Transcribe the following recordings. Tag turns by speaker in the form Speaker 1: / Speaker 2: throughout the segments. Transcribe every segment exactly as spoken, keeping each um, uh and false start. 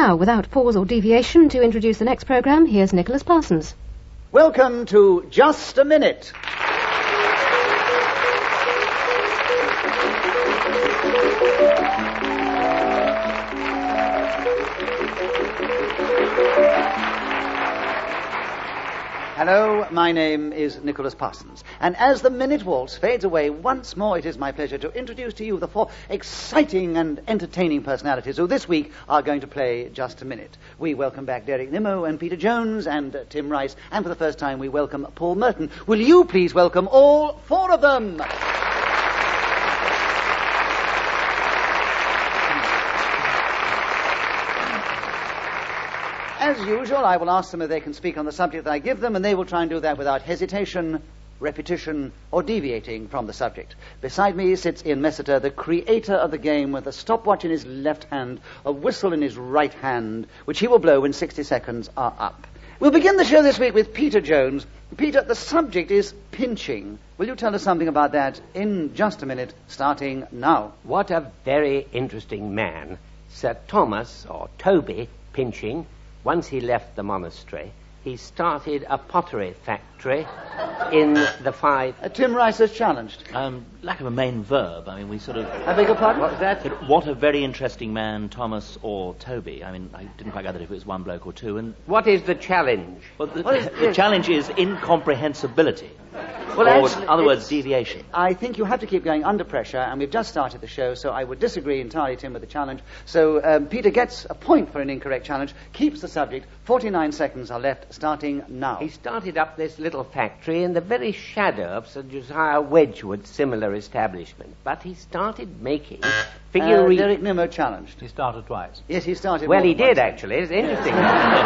Speaker 1: Now, without pause or deviation, to introduce the next programme, here's Nicholas Parsons.
Speaker 2: Welcome to Just a Minute. Hello, my name is Nicholas Parsons, and as the Minute Waltz fades away once more, it is my pleasure to introduce to you the four exciting and entertaining personalities who this week are going to play Just a Minute. We welcome back Derek Nimmo and Peter Jones and uh, Tim Rice, and for the first time we welcome Paul Merton. Will you please welcome all four of them? As usual, I will ask them if they can speak on the subject that I give them, and they will try and do that without hesitation, repetition, or deviating from the subject. Beside me sits Ian Messiter, the creator of the game, with a stopwatch in his left hand, a whistle in his right hand, which he will blow when sixty seconds are up. We'll begin the show this week with Peter Jones. Peter, the subject is pinching. Will you tell us something about that in just a minute, starting now?
Speaker 3: What a very interesting man. Sir Thomas, or Toby, Pinching. Once he left the monastery, he started a pottery factory in the five...
Speaker 2: Uh, Tim Rice is challenged.
Speaker 4: Um, lack of a main verb. I mean, we sort of...
Speaker 2: I beg your pardon?
Speaker 3: What was that?
Speaker 4: But what a very interesting man, Thomas or Toby. I mean, I didn't quite gather if it was one bloke or two. And
Speaker 3: What is the challenge?
Speaker 4: well, the,
Speaker 2: What is-
Speaker 4: the
Speaker 2: yes.
Speaker 4: challenge is incomprehensibility.
Speaker 2: Well,
Speaker 4: or,
Speaker 2: actually,
Speaker 4: in other words,
Speaker 2: it's-
Speaker 4: deviation.
Speaker 2: I think you have to keep going under pressure, and we've just started the show, so I would disagree entirely, Tim, with the challenge. So um, Peter gets a point for an incorrect challenge, keeps the subject. forty-nine seconds are left, starting now.
Speaker 3: He started up this little factory in the very shadow of Sir Josiah Wedgwood's similar establishment. But he started making
Speaker 2: Uh,
Speaker 3: figurines...
Speaker 2: Derek Nimmo challenged.
Speaker 5: He started twice.
Speaker 2: Yes, he started.
Speaker 3: well,
Speaker 2: more
Speaker 3: he
Speaker 2: than
Speaker 3: did,
Speaker 2: once.
Speaker 3: actually. It's interesting.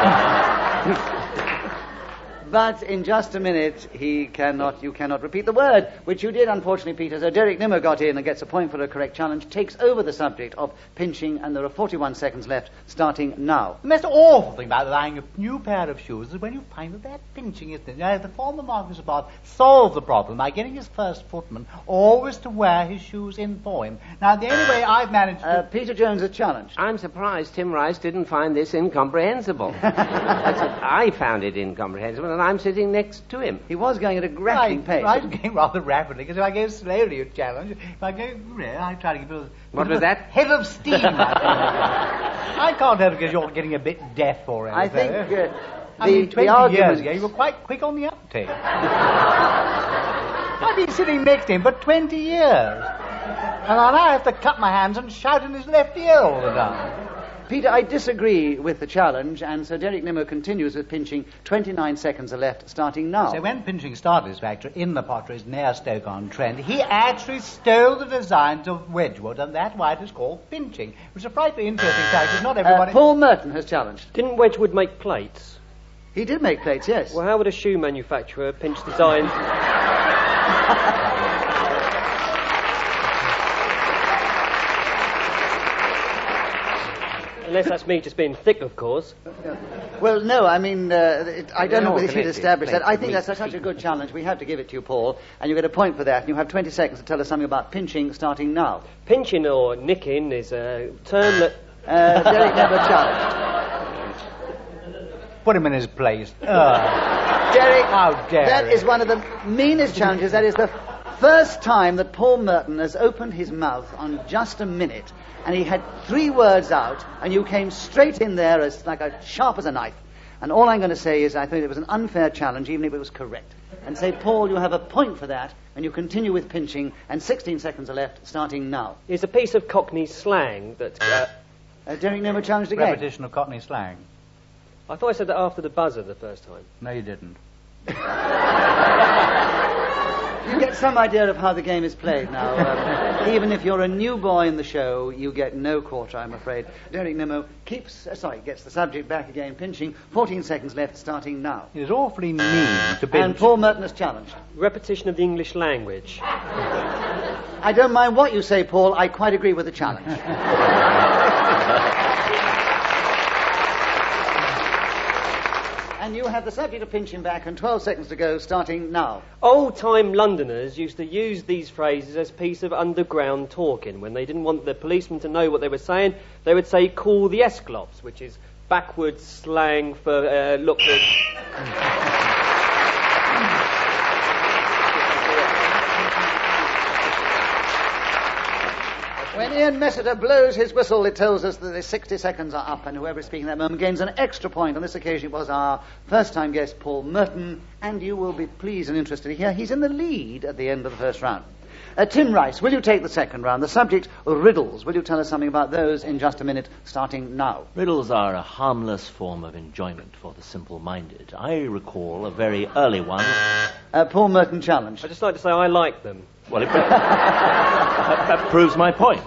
Speaker 2: But in just a minute, he cannot, you cannot repeat the word, which you did, unfortunately, Peter. So Derek Nimmo got in and gets a point for a correct challenge, takes over the subject of pinching, and there are forty-one seconds left, starting now.
Speaker 5: The most awful thing about buying a new pair of shoes is when you find that they're pinching, isn't it? Now, the former Marquis of Bath solved the problem by getting his first footman always to wear his shoes in for him. Now, the only way I've managed to...
Speaker 2: Uh, Peter Jones is challenged.
Speaker 3: I'm surprised Tim Rice didn't find this incomprehensible. That's what I found it incomprehensible, and I'm sitting next to him.
Speaker 2: He was going at a grappling pace.
Speaker 5: I, I'm going rather rapidly, because if I go slowly, you challenge. If I go... I try to give it a...
Speaker 3: What was that?
Speaker 5: Head of steam. I can't help it because you're getting a bit deaf for it.
Speaker 2: I think uh, the,
Speaker 5: I mean, twenty
Speaker 2: the argument...
Speaker 5: years ago, you were quite quick on the uptake. I've been sitting next to him for twenty years. And I now have to cut my hands and shout in his left ear all the time.
Speaker 2: Peter, I disagree with the challenge, and so Derek Nimmo continues with pinching. twenty-nine seconds are left, starting now.
Speaker 5: So when Pinching started his factory in the potteries near Stoke-on-Trent, he actually stole the designs of Wedgwood, and that's why it is called Pinching, which is a frightfully interesting fact, because not
Speaker 2: Uh,
Speaker 5: everybody...
Speaker 2: Paul Merton has challenged.
Speaker 6: Didn't Wedgwood make plates?
Speaker 2: He did make plates, yes.
Speaker 6: Well, how would a shoe manufacturer pinch designs? Unless that's me just being thick, of course.
Speaker 2: Well, no, I mean, uh, it, I don't
Speaker 3: They're
Speaker 2: know
Speaker 3: all
Speaker 2: whether he'd
Speaker 3: connected.
Speaker 2: established that. I think
Speaker 3: Plates,
Speaker 2: that's
Speaker 3: meat,
Speaker 2: such a good challenge. We have to give it to you, Paul, and you get a point for that. And you have twenty seconds to tell us something about pinching, starting now.
Speaker 6: Pinching or nicking is a term that...
Speaker 2: Uh, Derek Nimmo challenged.
Speaker 5: Put him in his place. Ugh.
Speaker 2: Derek,
Speaker 5: How dare
Speaker 2: that
Speaker 5: he.
Speaker 2: is one of the meanest challenges. That is the first time that Paul Merton has opened his mouth on just a minute, and he had three words out, and you came straight in there as like a sharp as a knife. And all I'm going to say is I think it was an unfair challenge, even if it was correct. And say, Paul, you have a point for that, and you continue with pinching, and sixteen seconds are left, starting now.
Speaker 6: It's a piece of Cockney slang that... Uh,
Speaker 2: Uh, Derek Nimmo challenged again.
Speaker 5: Repetition of Cockney slang.
Speaker 6: I thought I said that after the buzzer the first time.
Speaker 5: No, you didn't.
Speaker 2: You get some idea of how the game is played now. Um, even if you're a new boy in the show, you get no quarter, I'm afraid. Derek Nimmo keeps, uh, sorry, gets the subject back again, pinching. fourteen seconds left, starting now.
Speaker 5: It is awfully mean to pinch.
Speaker 2: And Paul Merton is challenged.
Speaker 6: Repetition of the English language.
Speaker 2: I don't mind what you say, Paul. I quite agree with the challenge. And you have the subject of pinching back and twelve seconds to go, starting now.
Speaker 6: Old-time Londoners used to use these phrases as piece of underground talking. When they didn't want the policeman to know what they were saying, they would say, call the Esclops, which is backwards slang for uh, look at...
Speaker 2: When Ian Messiter blows his whistle, it tells us that the sixty seconds are up, and whoever is speaking at that moment gains an extra point. On this occasion, it was our first-time guest, Paul Merton, and you will be pleased and interested to hear he's in the lead at the end of the first round. Uh, Tim Rice, will you take the second round? The subject, riddles. Will you tell us something about those in just a minute, starting now?
Speaker 4: Riddles are a harmless form of enjoyment for the simple-minded. I recall a very early one.
Speaker 2: Uh, Paul Merton challenge.
Speaker 6: I'd just like to say I like them.
Speaker 4: Well, it that, that proves my point.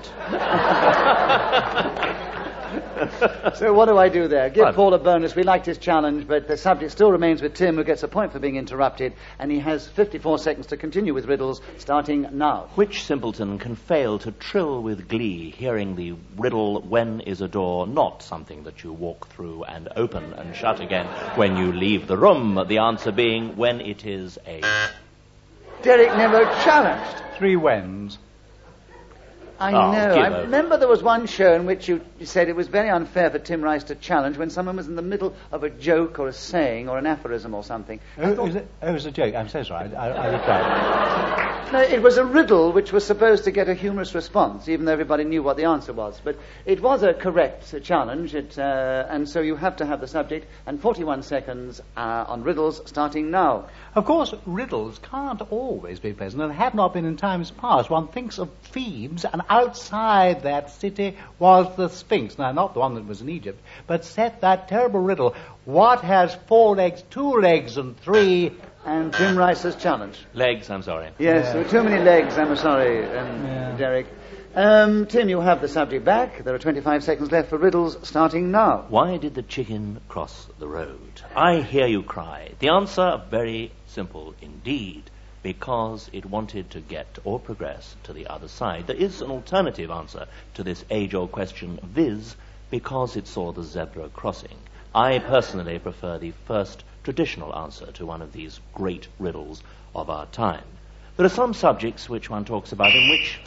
Speaker 2: So what do I do there? Give
Speaker 4: Well,
Speaker 2: Paul a bonus. We liked his challenge, but the subject still remains with Tim, who gets a point for being interrupted, and he has fifty-four seconds to continue with riddles, starting now.
Speaker 4: Which simpleton can fail to trill with glee, hearing the riddle, when is a door not something that you walk through and open and shut again when you leave the room? The answer being, when it is a...
Speaker 2: Derek Nimmo challenged.
Speaker 5: Three whens.
Speaker 2: I
Speaker 4: Oh,
Speaker 2: know.
Speaker 4: give
Speaker 2: I
Speaker 4: over.
Speaker 2: remember there was one show in which you said it was very unfair for Tim Rice to challenge when someone was in the middle of a joke or a saying or an aphorism or something.
Speaker 5: Oh, it was a, oh, it was a joke. I'm so sorry. I, I, I retract.
Speaker 2: No, it was a riddle which was supposed to get a humorous response, even though everybody knew what the answer was. But it was a correct uh, challenge, it, uh, and so you have to have the subject, and forty-one seconds uh, on riddles, starting now.
Speaker 5: Of course, riddles can't always be pleasant, and have not been in times past. One thinks of Thebes, and outside that city was the Sphinx. Now, not the one that was in Egypt, but set that terrible riddle. What has four legs, two legs, and three...
Speaker 2: And Tim Rice has challenged.
Speaker 4: Legs, I'm sorry.
Speaker 2: Yes,
Speaker 5: Yeah.
Speaker 2: there were too many legs, I'm sorry, um,
Speaker 5: Yeah.
Speaker 2: Derek. Um, Tim, you have the subject back. There are twenty-five seconds left for riddles, starting now.
Speaker 4: Why did the chicken cross the road? I hear you cry. The answer, very simple indeed. Because it wanted to get or progress to the other side. There is an alternative answer to this age-old question, viz., because it saw the zebra crossing. I personally prefer the first traditional answer to one of these great riddles of our time. There are some subjects which one talks about in which...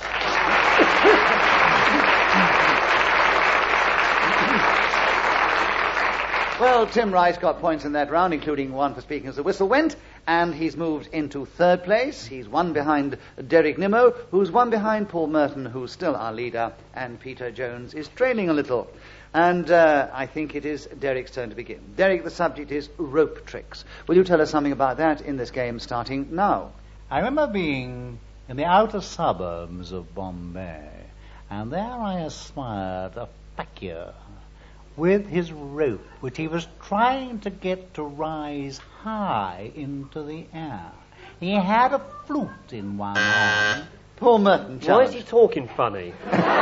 Speaker 2: Well, Tim Rice got points in that round, including one for speaking as the whistle went, and he's moved into third place. He's one behind Derek Nimmo, who's one behind Paul Merton, who's still our leader, and Peter Jones is trailing a little. And uh, I think it is Derek's turn to begin. Derek, the subject is rope tricks. Will you tell us something about that in this game, starting now?
Speaker 5: I remember being in the outer suburbs of Bombay, and there I espied a fakir with his rope, which he was trying to get to rise high into the air. He had a flute in one hand.
Speaker 2: Paul Merton,
Speaker 6: Why
Speaker 2: challenge.
Speaker 6: is he talking funny?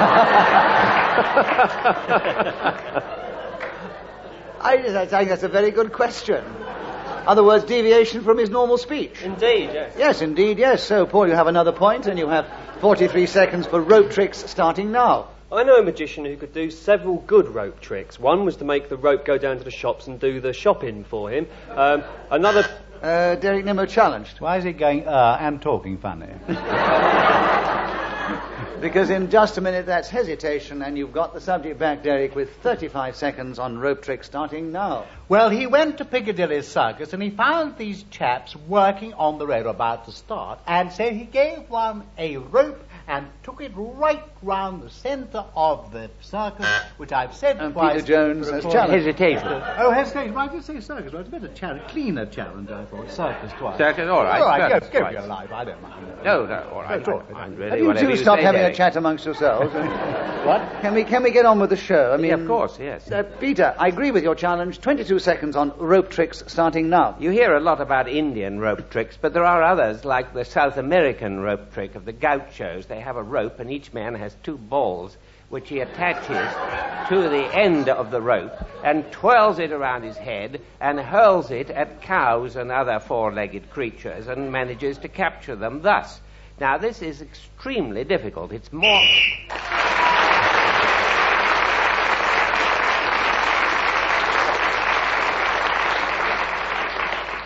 Speaker 2: I, I think that's a very good question. Other words, deviation from his normal speech.
Speaker 6: Indeed, yes.
Speaker 2: Yes, indeed, yes. So, Paul, you have another point, and you have forty-three seconds for rope tricks, starting now.
Speaker 6: I know a magician who could do several good rope tricks. One was to make the rope go down to the shops and do the shopping for him. Um, another...
Speaker 2: Uh, Derek Nimmo challenged.
Speaker 5: Why is he going, uh, and talking funny?
Speaker 2: Because in just a minute, that's hesitation, and you've got the subject back, Derek, with thirty-five seconds on rope tricks, starting now.
Speaker 5: Well, he went to Piccadilly Circus, and he found these chaps working on the road, about to start, and so he gave one a rope and took it right round the centre of the circus, which I've said
Speaker 2: And
Speaker 5: twice.
Speaker 2: Peter Jones has
Speaker 5: before.
Speaker 2: challenged.
Speaker 3: Hesitation.
Speaker 5: Oh, hesitation. Well, I did say circus. Well, it's a bit of challenge, cleaner challenge, I thought. Circus twice.
Speaker 3: Circus, all right.
Speaker 5: All right,
Speaker 3: circus
Speaker 5: go, go for
Speaker 3: twice.
Speaker 5: your life. I don't mind.
Speaker 3: No, no, all right.
Speaker 5: Go, go.
Speaker 3: I'm
Speaker 2: Have
Speaker 3: really
Speaker 2: you
Speaker 3: whatever
Speaker 2: two
Speaker 3: you
Speaker 2: stop
Speaker 3: say,
Speaker 2: having
Speaker 3: Derek.
Speaker 2: a chat amongst yourselves? And
Speaker 5: What?
Speaker 2: can we can we get on with the show? I mean,
Speaker 3: Yeah, of course, yes.
Speaker 2: Uh, Peter, I agree with your challenge. twenty-two seconds on rope tricks, starting now.
Speaker 3: You hear a lot about Indian rope tricks, but there are others, like the South American rope trick of the gauchos. They have a rope, and each man has two balls, which he attaches to the end of the rope and twirls it around his head and hurls it at cows and other four-legged creatures and manages to capture them thus. Now, this is extremely difficult. It's more...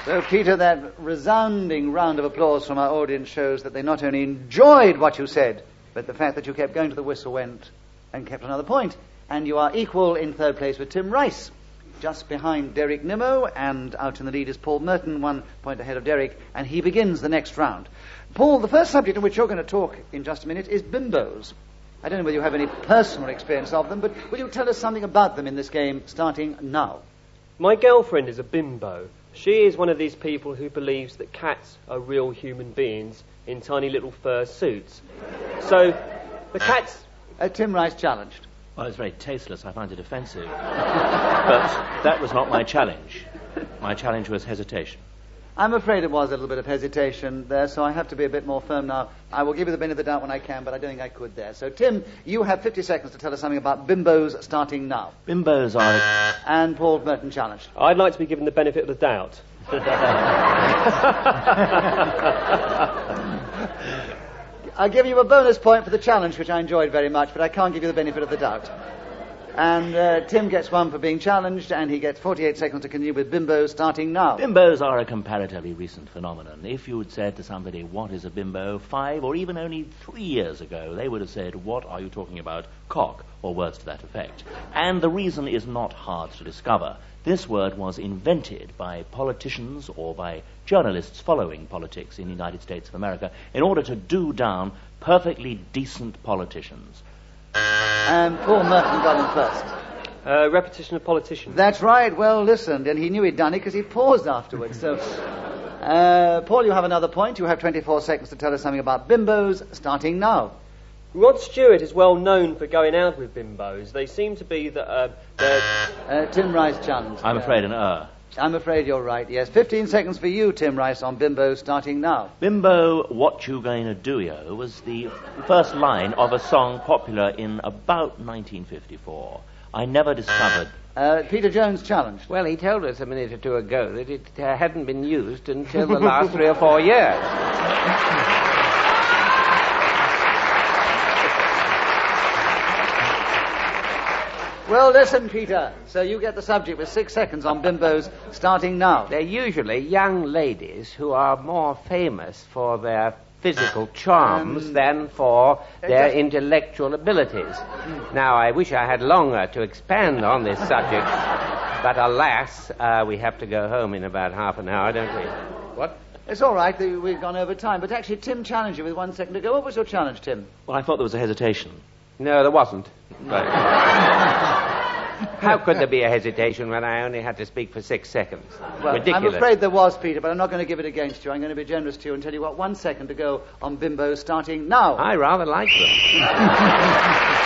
Speaker 2: So, Peter, that resounding round of applause from our audience shows that they not only enjoyed what you said, but the fact that you kept going to the whistle went and kept another point. And you are equal in third place with Tim Rice, just behind Derek Nimmo, and out in the lead is Paul Merton, one point ahead of Derek, and he begins the next round. Paul, the first subject on which you're going to talk in just a minute is bimbos. I don't know whether you have any personal experience of them, but will you tell us something about them in this game, starting now?
Speaker 6: My girlfriend is a bimbo. She is one of these people who believes that cats are real human beings in tiny little fur suits. So, the cat's...
Speaker 2: Uh, Tim Rice challenged.
Speaker 4: Well, it's very tasteless. I find it offensive. But that was not my challenge. My challenge was hesitation.
Speaker 2: I'm afraid it was a little bit of hesitation there, so I have to be a bit more firm now. I will give you the benefit of the doubt when I can, but I don't think I could there. So, Tim, you have fifty seconds to tell us something about bimbos starting now.
Speaker 4: Bimbos are...
Speaker 2: And Paul Merton challenged.
Speaker 6: I'd like to be given the benefit of the doubt.
Speaker 2: I'll give you a bonus point for the challenge, which I enjoyed very much, but I can't give you the benefit of the doubt. And uh, Tim gets one for being challenged, and he gets forty-eight seconds to continue with bimbos starting now.
Speaker 4: Bimbos are a comparatively recent phenomenon. If you had said to somebody, what is a bimbo, five or even only three years ago, they would have said, what are you talking about, cock, or words to that effect. And the reason is not hard to discover. This word was invented by politicians or by journalists following politics in the United States of America in order to do down perfectly decent politicians.
Speaker 2: And Paul Merton got him first.
Speaker 6: Uh, repetition of politicians.
Speaker 2: That's right, well listened, and he knew he'd done it because he paused afterwards. So, uh, Paul, you have another point. You have twenty-four seconds to tell us something about bimbos, starting now.
Speaker 6: Rod Stewart is well known for going out with bimbos. They seem to be that uh, they're...
Speaker 2: Uh, Tim Rice challenged.
Speaker 4: I'm afraid an er.
Speaker 2: I'm afraid you're right, yes. fifteen seconds for you, Tim Rice, on bimbos, starting now.
Speaker 4: Bimbo, What You Gonna Do Yo was the first line of a song popular in about nineteen fifty-four. I never discovered...
Speaker 2: Uh, Peter Jones challenged.
Speaker 3: Well, he told us a minute or two ago that it uh, hadn't been used until the last three or four years.
Speaker 2: Well, listen, Peter. So you get the subject with six seconds on bimbos, starting now.
Speaker 3: They're usually young ladies who are more famous for their physical charms
Speaker 2: Um,
Speaker 3: than for their
Speaker 2: just-
Speaker 3: intellectual abilities. Now, I wish I had longer to expand on this subject, but alas, uh, we have to go home in about half an hour, don't we? What?
Speaker 2: It's all right, that we've gone over time, but actually Tim challenged you with one second ago. What was your challenge, Tim?
Speaker 4: Well, I thought there was a hesitation.
Speaker 3: No, there wasn't. But how could there be a hesitation when I only had to speak for six seconds?
Speaker 2: Well,
Speaker 3: Ridiculous.
Speaker 2: I'm afraid there was, Peter, but I'm not going to give it against you. I'm going to be generous to you and tell you what, one second to go on bimbos, starting now.
Speaker 3: I rather like them.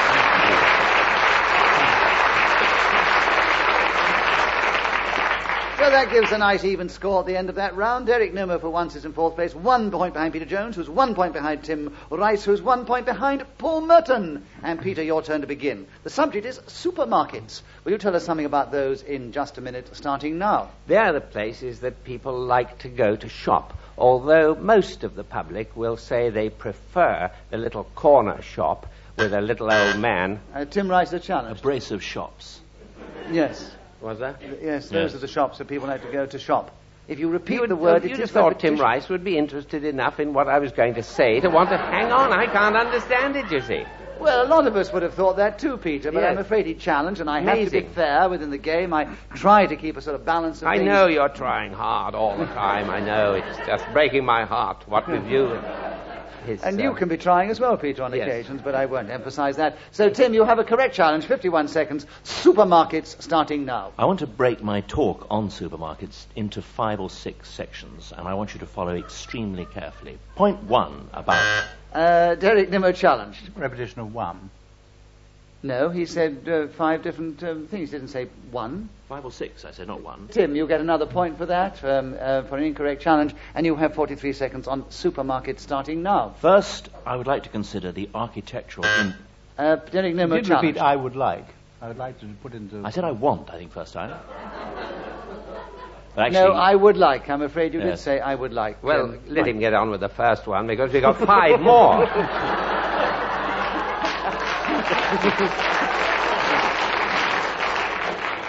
Speaker 2: So that gives a nice even score at the end of that round. Derek Nimmo for once is in fourth place, one point behind Peter Jones, who's one point behind Tim Rice, who's one point behind Paul Merton. And Peter, your turn to begin. The subject is supermarkets. Will you tell us something about those in just a minute, starting now?
Speaker 3: They're the places that people like to go to shop, although most of the public will say they prefer the little corner shop with a little old man.
Speaker 2: Uh, Tim Rice, the
Speaker 4: A
Speaker 2: challenge.
Speaker 4: brace of shops.
Speaker 2: Yes.
Speaker 3: Was that?
Speaker 2: Yes, those
Speaker 4: Yes.
Speaker 2: are the shops that people like to go to shop. If you repeat
Speaker 3: You'd,
Speaker 2: the word,
Speaker 3: you'd
Speaker 2: it
Speaker 3: have
Speaker 2: is
Speaker 3: thought Tim
Speaker 2: repetition.
Speaker 3: Rice would be interested enough in what I was going to say to want to hang on. I can't understand it, you see.
Speaker 2: Well, a lot of us would have thought that too, Peter, but
Speaker 3: Yes.
Speaker 2: I'm afraid he challenged, and I have to be
Speaker 3: Amazing.
Speaker 2: fair within the game. I try to keep a sort of balance of
Speaker 3: I
Speaker 2: things.
Speaker 3: know you're trying hard all the time. I know. It's just breaking my heart. What with you... His,
Speaker 2: And you
Speaker 3: um,
Speaker 2: can be trying as well, Peter, on
Speaker 3: yes.
Speaker 2: occasions, but I won't emphasize that. So, Tim, you have a correct challenge, fifty-one seconds. Supermarkets starting now.
Speaker 4: I want to break my talk on supermarkets into five or six sections, and I want you to follow extremely carefully. Point one about...
Speaker 2: Uh, Derek Nimmo challenged.
Speaker 5: Repetition of one.
Speaker 2: No, he said uh, five different um, things. He didn't say one.
Speaker 4: Five or six, I said, not one.
Speaker 2: Tim, you get another point for that, um, uh, for an incorrect challenge, and you have forty-three seconds on supermarkets starting now.
Speaker 4: First, I would like to consider the architectural... In-
Speaker 2: Uh, Derek
Speaker 5: You
Speaker 2: Nimmo
Speaker 5: did
Speaker 2: challenged.
Speaker 5: repeat I would like. I would like to put into...
Speaker 4: I said I want, I think, first time. But actually,
Speaker 2: No, I would like. I'm afraid you did
Speaker 4: Yes.
Speaker 2: say I would like.
Speaker 3: Well,
Speaker 2: Um,
Speaker 3: let him get on with the first one, because we got five more.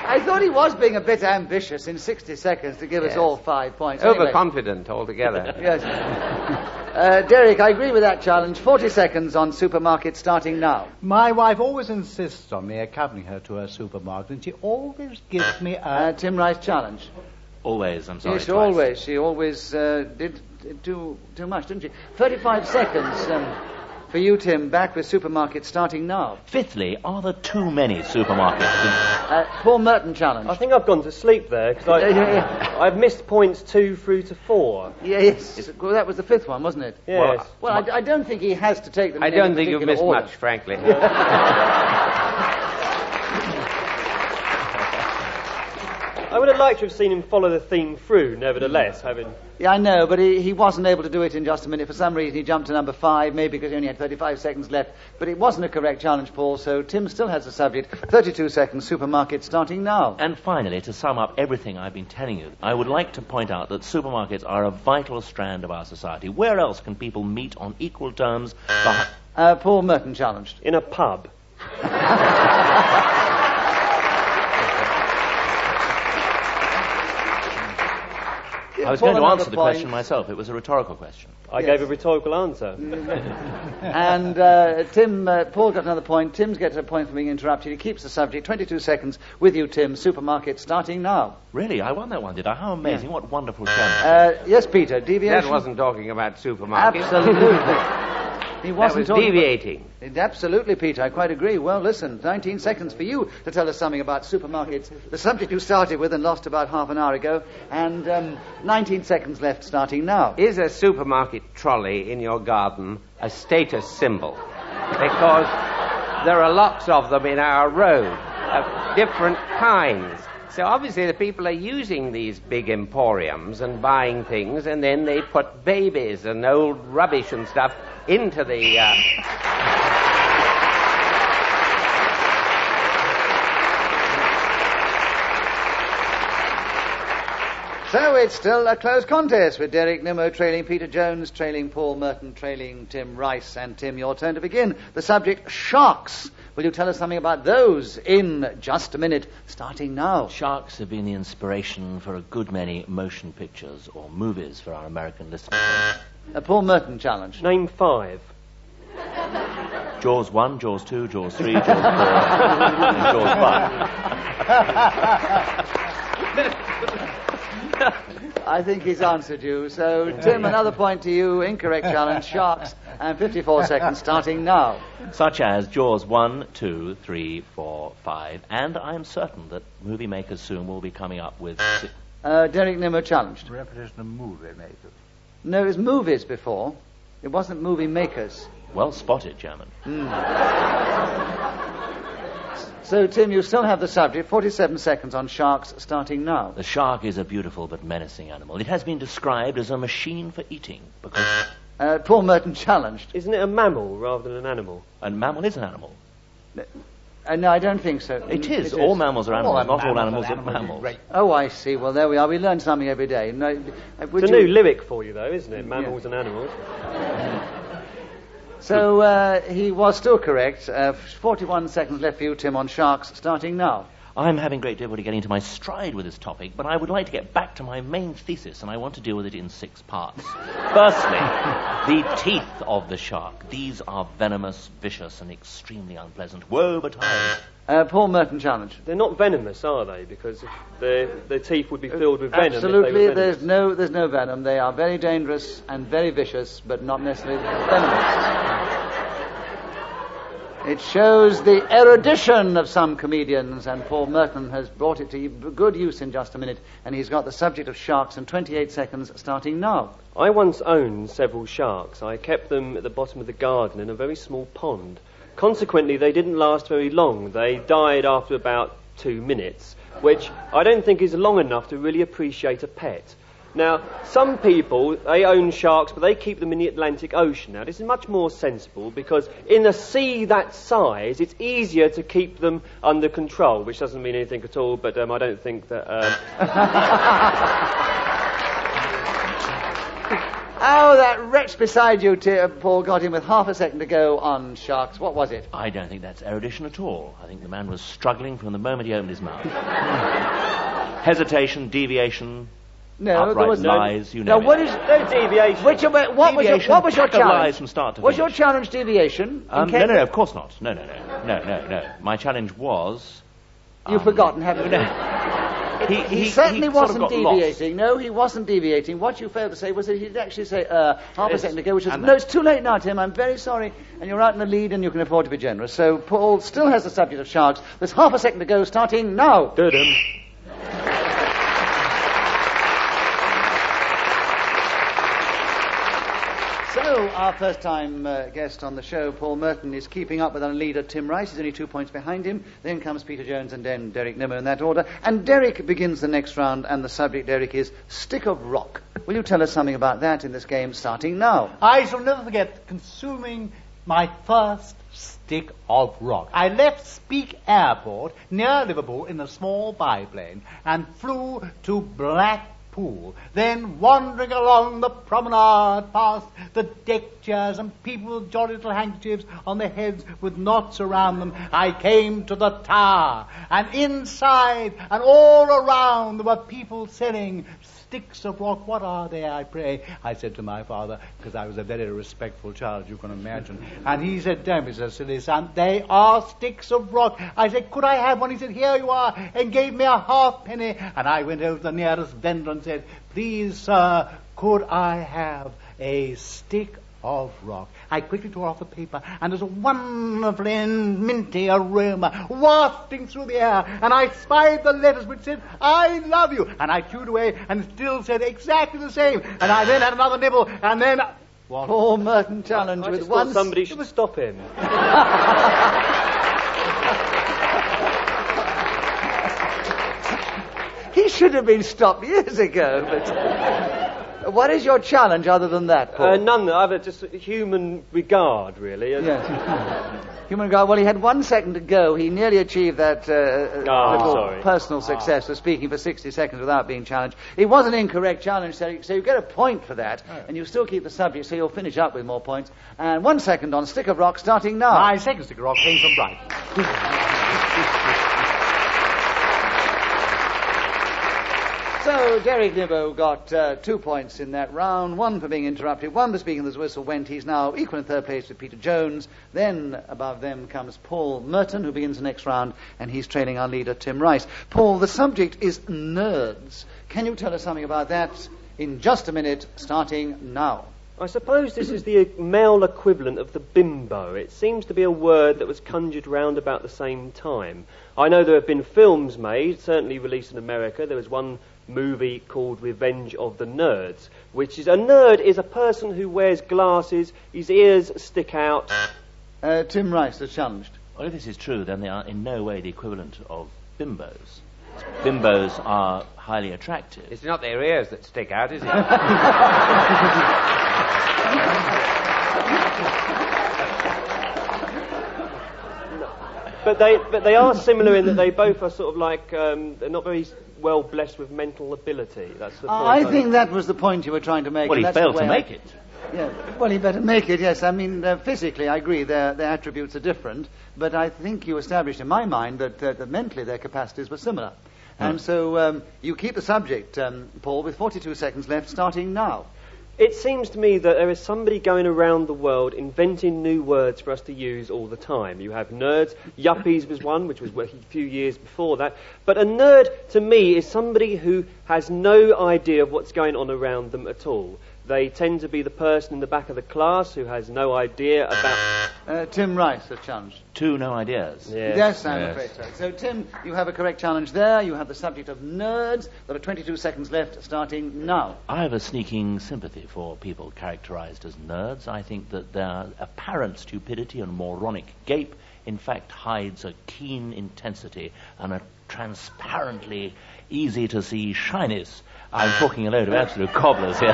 Speaker 2: I thought he was being a bit ambitious in sixty seconds to give
Speaker 3: Yes.
Speaker 2: us all five points. Anyway.
Speaker 3: Overconfident altogether.
Speaker 2: Yes. Uh, Derek, I agree with that challenge. forty seconds on supermarket starting now.
Speaker 5: My wife always insists on me accompanying her to her supermarket, and she always gives me a...
Speaker 2: Uh, Tim Rice challenge.
Speaker 4: Always, I'm sorry.
Speaker 2: Yes,
Speaker 4: twice.
Speaker 2: always. She always uh, did, did too, too much, didn't she? thirty-five seconds um, for you, Tim. Back with supermarket starting now.
Speaker 4: Fifthly, are there too many supermarkets?
Speaker 2: Uh, Paul Merton challenge.
Speaker 6: I think I've gone to sleep there because I've missed points two through to four.
Speaker 2: Yeah, yes. Well, that was the fifth one, wasn't it?
Speaker 6: Yes.
Speaker 2: Well, I, I don't think he has to take them.
Speaker 3: I
Speaker 2: in
Speaker 3: don't
Speaker 2: any
Speaker 3: think you've
Speaker 2: particular
Speaker 3: missed
Speaker 2: order.
Speaker 3: much, frankly.
Speaker 6: I would have liked to have seen him follow the theme through, nevertheless, having...
Speaker 2: Yeah, I know, but he, he wasn't able to do it in just a minute. For some reason, he jumped to number five, maybe because he only had thirty-five seconds left. But it wasn't a correct challenge, Paul, so Tim still has the subject. thirty-two seconds, supermarket starting now.
Speaker 4: And finally, to sum up everything I've been telling you, I would like to point out that supermarkets are a vital strand of our society. Where else can people meet on equal terms? Beh-
Speaker 2: Uh, Paul Merton challenged.
Speaker 6: In a pub.
Speaker 4: I was
Speaker 2: Paul,
Speaker 4: going to
Speaker 2: another
Speaker 4: answer the
Speaker 2: point.
Speaker 4: question myself. It was a rhetorical question.
Speaker 6: I
Speaker 2: Yes.
Speaker 6: gave a rhetorical answer.
Speaker 2: And uh, Tim, uh, Paul got another point. Tim's gets a point for being interrupted. He keeps the subject. twenty-two seconds with you, Tim. Supermarket starting now.
Speaker 4: Really? I won that one, did I? How amazing. What wonderful challenge.
Speaker 2: Uh, yes, Peter, deviation?
Speaker 3: That wasn't talking about supermarkets.
Speaker 2: Absolutely. He
Speaker 3: That
Speaker 2: wasn't
Speaker 3: was
Speaker 2: talking
Speaker 3: deviating.
Speaker 2: About... Absolutely, Peter. I quite agree. Well, listen, nineteen seconds for you to tell us something about supermarkets. The subject you started with and lost about half an hour ago. And um, nineteen seconds left starting now.
Speaker 3: Is a supermarket trolley in your garden a status symbol? Because there are lots of them in our road of different kinds. So obviously the people are using these big emporiums and buying things, and then they put babies and old rubbish and stuff into the... Uh...
Speaker 2: So it's still a close contest with Derek Nimmo trailing Peter Jones, trailing Paul Merton, trailing Tim Rice. And Tim, your turn to begin. The subject, sharks. Will you tell us something about those in just a minute, starting now?
Speaker 4: Sharks have been the inspiration for a good many motion pictures or movies for our American listeners.
Speaker 2: A Paul Merton challenge.
Speaker 6: Name five.
Speaker 4: Jaws one, Jaws two, Jaws three, Jaws four, and Jaws five.
Speaker 2: I think he's answered you. So, Tim, another point to you. Incorrect challenge. Sharks. And fifty-four seconds starting now.
Speaker 4: Such as Jaws one, two, three, four, five, and I'm certain that movie makers soon will be coming up with... Six.
Speaker 2: Uh, Derek Nimmo challenged.
Speaker 5: Repetition of movie makers.
Speaker 2: No, it was movies before. It wasn't movie makers.
Speaker 4: Well spotted, Chairman.
Speaker 2: So, Tim, you still have the subject. forty-seven seconds on sharks starting now.
Speaker 4: The shark is a beautiful but menacing animal. It has been described as a machine for eating because...
Speaker 2: Uh, Paul Merton challenged.
Speaker 6: Isn't it a mammal rather than an animal?
Speaker 4: A mammal is an animal.
Speaker 2: Uh, no, I don't think so.
Speaker 4: It
Speaker 2: Mm,
Speaker 4: is. All mammals are animals.
Speaker 5: All
Speaker 4: Not all
Speaker 5: mammals
Speaker 4: animals
Speaker 5: are
Speaker 4: are
Speaker 5: animals.
Speaker 4: mammals.
Speaker 5: Right.
Speaker 2: Oh, I see. Well, there we are. We learn something every day. No, uh, would
Speaker 6: It's a
Speaker 2: you-
Speaker 6: new lyric for you, though, isn't it? Mammals and animals.
Speaker 2: So uh, he was still correct. Uh, forty-one seconds left for you, Tim, on sharks starting now.
Speaker 4: I'm having great difficulty getting to my stride with this topic, but I would like to get back to my main thesis, and I want to deal with it in six parts. Firstly, the teeth of the shark. These are venomous, vicious, and extremely unpleasant. Woe betide.
Speaker 2: Uh, Paul Merton challenged.
Speaker 6: They're not venomous, are they? Because their their teeth would be filled with venom.
Speaker 2: Absolutely,
Speaker 6: if they were
Speaker 2: there's
Speaker 6: venomous.
Speaker 2: no there's no venom. They are very dangerous and very vicious, but not necessarily venomous. It shows the erudition of some comedians, and Paul Merton has brought it to good use in just a minute, and he's got the subject of sharks in twenty-eight seconds starting now.
Speaker 6: I once owned several sharks. I kept them at the bottom of the garden in a very small pond. Consequently, they didn't last very long. They died after about two minutes, which I don't think is long enough to really appreciate a pet. Now, some people, they own sharks, but they keep them in the Atlantic Ocean. Now, this is much more sensible because in a sea that size, it's easier to keep them under control, which doesn't mean anything at all, but um, I don't think that... Um...
Speaker 2: Oh, that wretch beside you, T- uh, Paul, got in with half a second to go on sharks. What was it?
Speaker 4: I don't think that's erudition at all. I think the man was struggling from the moment he opened his mouth. Hesitation, deviation,
Speaker 2: No,
Speaker 4: outright
Speaker 2: there was
Speaker 4: lies, you
Speaker 2: no.
Speaker 4: know.
Speaker 2: What is
Speaker 6: No deviation.
Speaker 2: Which, what was your,
Speaker 4: Deviation,
Speaker 2: what was your
Speaker 4: pack of
Speaker 2: challenge?
Speaker 4: lies from start to
Speaker 2: was your
Speaker 4: finish.
Speaker 2: challenge deviation?
Speaker 4: Um,
Speaker 2: In
Speaker 4: no,
Speaker 2: case-
Speaker 4: no, no, of course not. No, no, no. No, no, no. My challenge was...
Speaker 2: You've
Speaker 4: um,
Speaker 2: forgotten, haven't you?
Speaker 4: He,
Speaker 2: He,
Speaker 4: he
Speaker 2: certainly
Speaker 4: he sort of
Speaker 2: wasn't
Speaker 4: got lost.
Speaker 2: deviating. No, he wasn't deviating. What you failed to say was that he did actually say uh, half a
Speaker 4: Yes,
Speaker 2: second ago, which was,
Speaker 4: and
Speaker 2: no,
Speaker 4: that-
Speaker 2: it's too late now, Tim. I'm very sorry. And you're out in the lead and you can afford to be generous. So Paul still has the subject of sharks. There's half a second to go, starting now.
Speaker 6: Dudum.
Speaker 2: So, our first-time uh, guest on the show, Paul Merton, is keeping up with our leader, Tim Rice. He's only two points behind him. Then comes Peter Jones and then Derek Nimmo in that order. And Derek begins the next round, and the subject, Derek, is Stick of Rock. Will you tell us something about that in this game, starting now?
Speaker 5: I shall never forget consuming my first stick of rock. I left Speke Airport near Liverpool in a small biplane and flew to Blackpool. Then wandering along the promenade past the deck chairs and people with jolly little handkerchiefs on their heads with knots around them, I came to the tower. And inside and all around there were people selling sticks of rock. What are they, I pray? I said to my father, because I was a very respectful child, you can imagine. And he said, don't be so silly, son. They are sticks of rock. I said, could I have one? He said, here you are, and gave me a halfpenny. And I went over to the nearest vendor and said, please, sir, could I have a stick of rock? I quickly tore off the paper, and there's a wonderful and minty aroma wafting through the air, and I spied the letters which said, I love you, and I chewed away, and it still said exactly the same, and I then had another nibble, and then... What?
Speaker 2: Paul Merton challenge
Speaker 6: I
Speaker 2: with
Speaker 6: just
Speaker 2: one...
Speaker 6: thought somebody should stop him.
Speaker 2: He should have been stopped years ago, but... What is your challenge other than that, Paul?
Speaker 6: Uh, none other, just human regard, really.
Speaker 2: Yes. Human regard. Well, he had one second to go. He nearly achieved that uh,
Speaker 6: Oh,
Speaker 2: little
Speaker 6: sorry.
Speaker 2: personal success of speaking for sixty seconds without being challenged. It was an incorrect challenge, so so you get a point for that,
Speaker 5: Oh.
Speaker 2: and you still keep the subject, so you'll finish up with more points. And one second on Stick of Rock, starting now.
Speaker 5: My second stick of rock came from Brighton.
Speaker 2: So Derek Nimmo got uh, two points in that round, one for being interrupted, one for speaking as the whistle went. He's now equal in third place with Peter Jones. Then above them comes Paul Merton, who begins the next round, and he's trailing our leader, Tim Rice. Paul, the subject is nerds. Can you tell us something about that in just a minute, starting now?
Speaker 6: I suppose this is the male equivalent of the bimbo. It seems to be a word that was conjured round about the same time. I know there have been films made, certainly released in America. There was one movie called Revenge of the Nerds, which is a nerd is a person who wears glasses, his ears stick out.
Speaker 2: Uh, Tim Rice is challenged.
Speaker 4: Well, if this is true, then they are in no way the equivalent of bimbos. Bimbos are highly attractive.
Speaker 3: It's not their ears that stick out, is it?
Speaker 6: But they, but they are similar in that they both are sort of like um, they're not very well blessed with mental ability. That's the point.
Speaker 2: I think that was the point you were trying to make.
Speaker 4: Well,
Speaker 2: and
Speaker 4: he
Speaker 2: that's the
Speaker 4: failed to
Speaker 2: way
Speaker 4: make
Speaker 2: I-
Speaker 4: it.
Speaker 2: Yeah, well, he better make it, yes. I mean, uh, physically, I agree, their, their attributes are different, but I think you established in my mind that, uh, that mentally their capacities were similar. And so um, you keep the subject, um, Paul, with forty-two seconds left, starting now.
Speaker 6: It seems to me that there is somebody going around the world inventing new words for us to use all the time. You have nerds. Yuppies was one, which was a few years before that. But a nerd, to me, is somebody who has no idea of what's going on around them at all. They tend to be the person in the back of the class who has no idea about...
Speaker 2: Uh, Tim Rice has challenged.
Speaker 4: Two no ideas.
Speaker 6: Yes.
Speaker 2: Yes, I'm
Speaker 4: Yes.
Speaker 2: afraid so. So, Tim, you have a correct challenge there. You have the subject of nerds. There are twenty-two seconds left, starting now.
Speaker 4: I have a sneaking sympathy for people characterized as nerds. I think that their apparent stupidity and moronic gape, in fact, hides a keen intensity and a transparently easy-to-see shyness. I'm talking a load of absolute cobblers here.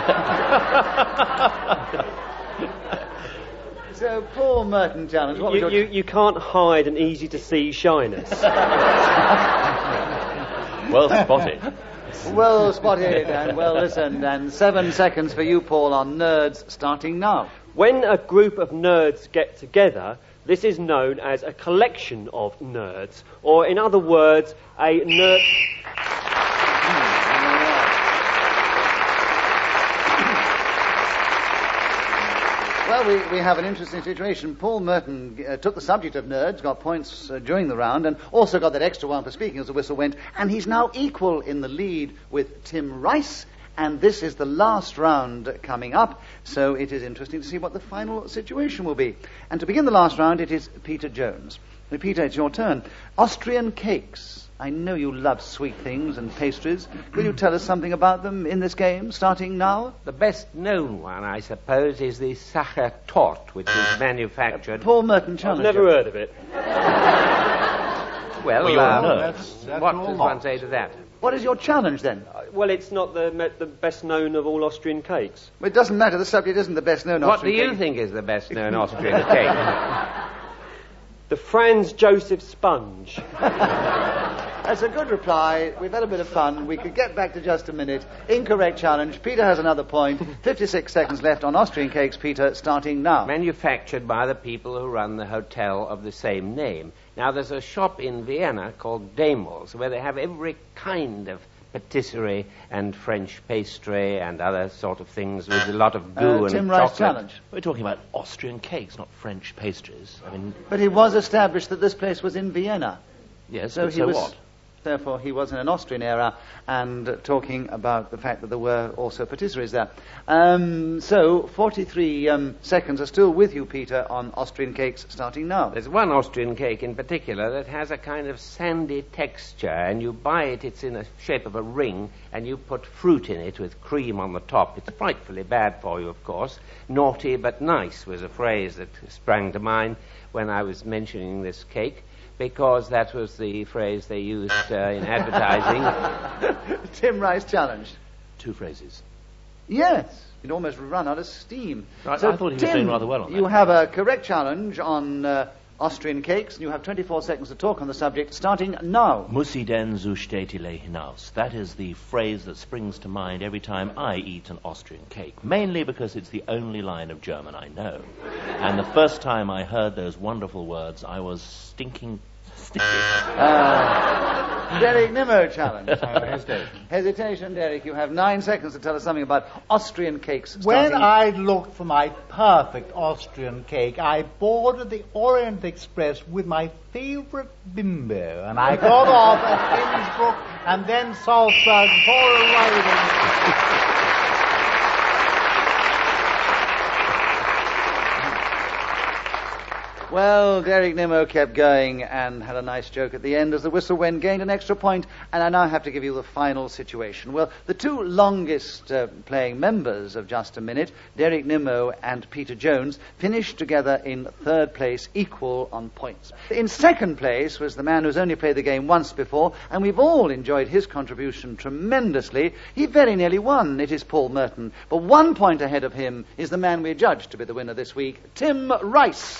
Speaker 2: So, Paul Merton challenge. What was
Speaker 6: You,
Speaker 2: your...
Speaker 6: you, you can't hide an easy-to-see shyness.
Speaker 4: Well spotted.
Speaker 2: Well spotted and well listened. And seven seconds for you, Paul, on nerds, starting now.
Speaker 6: When a group of nerds get together, this is known as a collection of nerds, or in other words, a nerd...
Speaker 2: Well, we, we have an interesting situation. Paul Merton uh, took the subject of nerds, got points uh, during the round, and also got that extra one for speaking as the whistle went, and he's now equal in the lead with Tim Rice, and this is the last round coming up, so it is interesting to see what the final situation will be. And to begin the last round, it is Peter Jones. Now, Peter, it's your turn. Austrian cakes. I know you love sweet things and pastries. Will you tell us something about them in this game, starting now?
Speaker 3: The best known one, I suppose, is the Sacher Torte, which is manufactured...
Speaker 2: Uh, Paul Merton, challenge.
Speaker 6: I've never heard of it.
Speaker 3: Well,
Speaker 4: Well, you're
Speaker 3: um,
Speaker 4: a nerd.
Speaker 5: That's, that's
Speaker 3: what
Speaker 5: all
Speaker 3: does
Speaker 5: lot.
Speaker 3: one say to that?
Speaker 2: What is your challenge, then?
Speaker 6: Uh, well, it's not the me- the best known of all Austrian cakes.
Speaker 2: Well, it doesn't matter. The subject isn't the best known
Speaker 3: What do
Speaker 2: Austrian
Speaker 3: you
Speaker 2: cake.
Speaker 3: think is the best known Austrian cake?
Speaker 6: The Franz Joseph Sponge.
Speaker 2: That's a good reply. We've had a bit of fun. We could get back to just a minute. Incorrect challenge. Peter has another point. fifty-six seconds left on Austrian cakes, Peter, starting now.
Speaker 3: Manufactured by the people who run the hotel of the same name. Now, there's a shop in Vienna called Demels, where they have every kind of patisserie and French pastry and other sort of things with a lot of goo
Speaker 2: Uh,
Speaker 3: and
Speaker 2: Tim Rice
Speaker 3: chocolate.
Speaker 2: challenge.
Speaker 4: We're talking about Austrian cakes, not French pastries. I mean,
Speaker 2: But it was established that this place was in Vienna.
Speaker 4: yes,
Speaker 2: So
Speaker 4: but
Speaker 2: he
Speaker 4: so
Speaker 2: was...
Speaker 4: what?
Speaker 2: Therefore, he was in an Austrian era and uh, talking about the fact that there were also patisseries there. Um, so, forty-three um, seconds are still with you, Peter, on Austrian cakes, starting now.
Speaker 3: There's one Austrian cake in particular that has a kind of sandy texture, and you buy it, it's in the shape of a ring, and you put fruit in it with cream on the top. It's frightfully bad for you, of course. Naughty but nice was a phrase that sprang to mind when I was mentioning this cake, because that was the phrase they used uh, in advertising.
Speaker 2: Tim Rice challenge.
Speaker 4: Two phrases.
Speaker 2: Yes, you'd almost run out of steam.
Speaker 4: I-
Speaker 2: so
Speaker 4: I thought he was
Speaker 2: Tim,
Speaker 4: doing rather well on
Speaker 2: you
Speaker 4: that.
Speaker 2: have a correct challenge on uh, Austrian cakes, and you have twenty-four seconds to talk on the subject, starting now.
Speaker 4: Muss ich denn so städtile hinaus? That is the phrase that springs to mind every time I eat an Austrian cake, mainly because it's the only line of German I know. And the first time I heard those wonderful words, I was stinking sticky.
Speaker 2: Uh, Derek Nimmo challenge.
Speaker 5: Hesitation.
Speaker 2: Hesitation, Derek. You have nine seconds to tell us something about Austrian cakes.
Speaker 5: When
Speaker 2: starting-
Speaker 5: I looked for my perfect Austrian cake, I boarded the Orient Express with my favorite bimbo, and I got off at Innsbruck and then Salzburg for a ride.
Speaker 2: Well, Derek Nimmo kept going and had a nice joke at the end as the whistle went, gained an extra point, and I now have to give you the final situation. Well, the two longest uh, playing members of Just a Minute, Derek Nimmo and Peter Jones, finished together in third place, equal on points. In second place was the man who's only played the game once before, and we've all enjoyed his contribution tremendously. He very nearly won. It is Paul Merton. But one point ahead of him is the man we judged to be the winner this week, Tim Rice.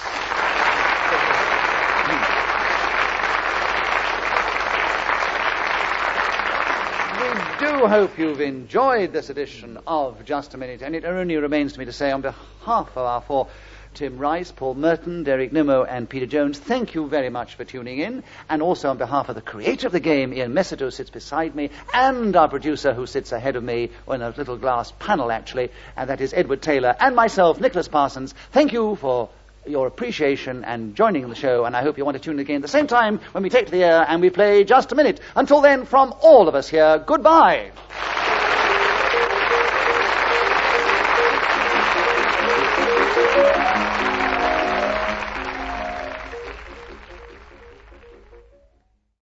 Speaker 2: We do hope you've enjoyed this edition of Just a Minute, and it only remains to me to say on behalf of our four, Tim Rice, Paul Merton, Derek Nimmo, and Peter Jones, thank you very much for tuning in, and also on behalf of the creator of the game, Ian Messett, who sits beside me, and our producer who sits ahead of me on a little glass panel actually, and that is Edward Taylor, and myself, Nicholas Parsons, thank you for your appreciation and joining the show, and I hope you want to tune in again at the same time when we take to the air and we play Just a Minute. Until then, from all of us here, goodbye.